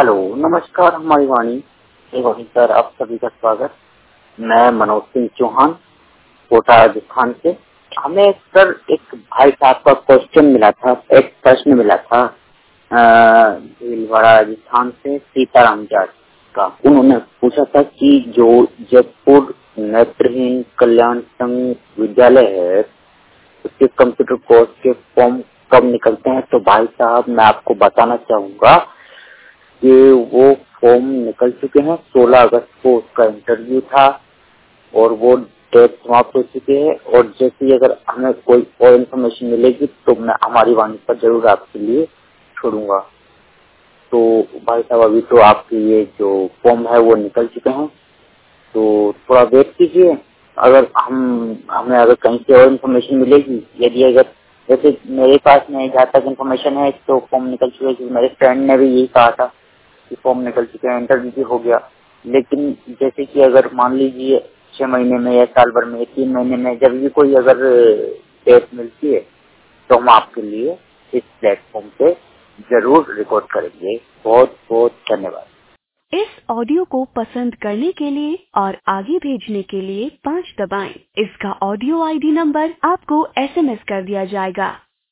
Hello, नमस्कार। हमारी वाणी sir, आप सभी का स्वागत। मैं मनोज सिंह चौहान, कोटा राजस्थान से। हमें सर एक भाई साहब का क्वेश्चन मिला था, एक प्रश्न मिला था भीलवाड़ा राजस्थान से सीताराम जाट का। उन्होंने पूछा था कि जो जयपुर नेत्रहीन कल्याण संघ विद्यालय है उसके कंप्यूटर कोर्स के फॉर्म कब निकलते हैं। तो भाई साहब, मैं आपको बताना चाहूंगा कि वो फॉर्म निकल चुके हैं। 16 अगस्त को उसका इंटरव्यू था और वो डेट समाप्त हो चुकी है। और जैसे अगर हमें कोई और इन्फॉर्मेशन मिलेगी तो मैं हमारी वाणी पर जरूर आपके लिए छोड़ूंगा। तो भाई साहब, अभी तो आपके ये जो फॉर्म है वो निकल चुके हैं, तो थोड़ा वेट कीजिए। अगर हमें अगर कहीं से और इन्फॉर्मेशन मिलेगी, यदि अगर जैसे मेरे पास में जहाँ तक इन्फॉर्मेशन है तो फॉर्म निकल चुके हैं। मेरे फ्रेंड ने भी यही कहा था कि फॉर्म निकल चुके हैं, इंटरव्यू भी हो गया। लेकिन जैसे कि अगर मान लीजिए 6 महीने में या साल भर में 3 महीने में जब भी कोई अगर डेट मिलती है तो हम आपके लिए इस प्लेटफॉर्म पे जरूर रिकॉर्ड करेंगे। बहुत बहुत धन्यवाद। इस ऑडियो को पसंद करने के लिए और आगे भेजने के लिए 5 दबाएं। इसका ऑडियो आईडी नंबर आपको SMS कर दिया जाएगा।